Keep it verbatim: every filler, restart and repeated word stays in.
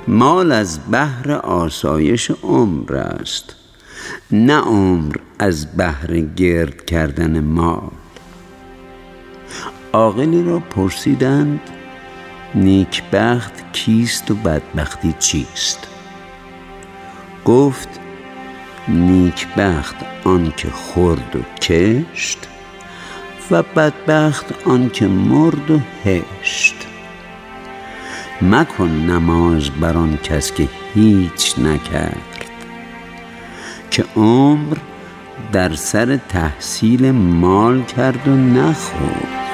مال از بهر آسایش عمر است، نه عمر از بهر گرد کردن مال. عاقلی را پرسیدند نیکبخت کیست و بدبختی چیست؟ گفت نیکبخت آن که خورد و کشت و بدبخت آن که مرد و هشت. مکن نماز بر آن کس که هیچ نکرد، که عمر در سر تحصیل مال کرد و نخورد.